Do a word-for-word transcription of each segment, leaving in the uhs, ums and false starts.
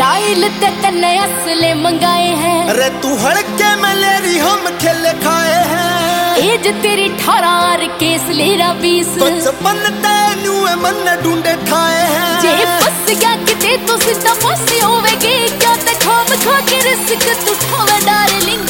Style ते तन्ने असले मंगाए हैं। अरे तू हड़के में लेरी हम खेले खाए हैं। एज तेरी अठारह केस लेरा बीस। बचपन तेनू मन ढूंढे ठाए हैं। जे फस गया किते तो सीधा फांसी होवेगी। क्या ते खाम खा के रिस्क तू उठावे डार्लिंग।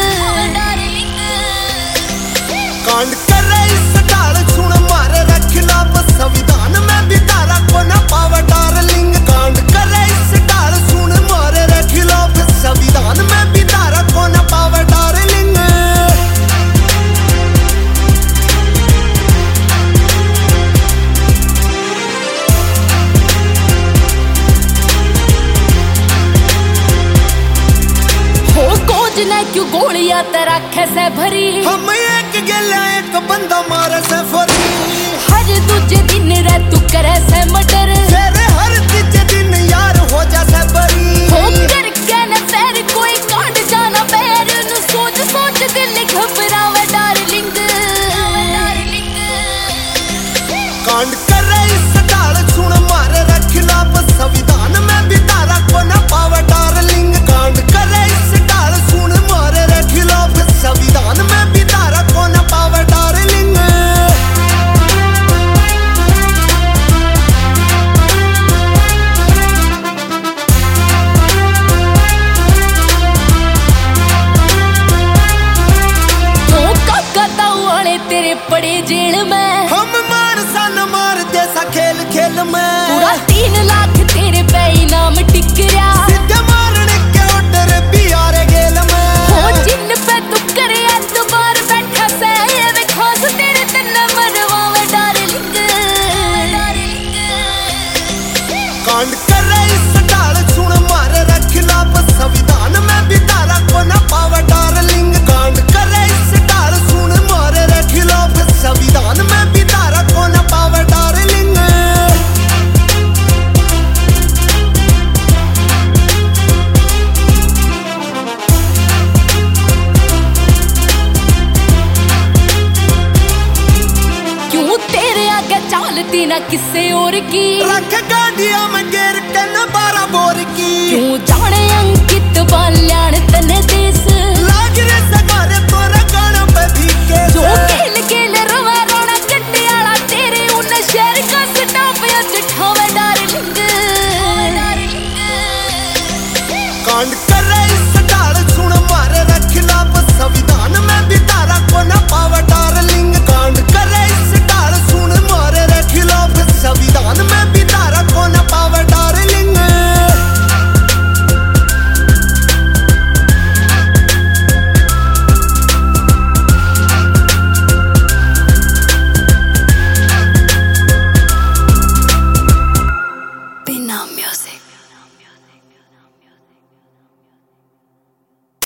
कांड करे इस डाल सुन मारे रे खिलाफ संविधान में भी धारा को ना पावे डार्लिंग। कांड करे इस डाल सुन मारे रे खिलाफ संविधान में भी धारा को ना पावे डार्लिंग। हो कोज ने क्यों गोलियां तेरा खैसे भरी। हम एक गेला एक बंदा मारे से फरी। हर दूजे दिन रे तू करे से मर्डर। तेरे हर तीजे दिन यार हो जा से बरी। हो करके न पैर कोई काट जाना पैर नु सोच सोच दिल घबरावे डार्लिंग। कांड करे इस डाल सुन मारे रे खिलाफ संविधान में भी धारा को ना पावे डार्लिंग। कांड करे इस डाल सुन मारे रे खिलाफ संविधान में भी धारा को ना पावे डार्लिंग। तो काका ताऊ वाले तेरे पड़े जेल में। हम मार सन मार जैसा खेल खेल में। पूरा तीन लाख तेरे पे इनाम टिक रहा। सीधे मारने के ऑर्डर भी आ रहे गेल में। हो जिन पे तू करे दोबार बैठा से ये खास तेरे तन्ने मरवावे डार्लिंग। कांड करे इस डाल सुन मारे रे खिलाफ संविधान में भी धारा को ना पावे डार्लिंग। कांड करे इस डाल सुन मारे रे खिलाफ संविधान में भी धारा को ना पावे डार्लिंग। क्यों तेरे आगे चालती ना किसी और की। रख गाड़िया में गिर के न बारा बोर की। क्यों जाने अंकित बाल्याण तने देश। लाग रे सगारे तोरा गाना पे भी के। जो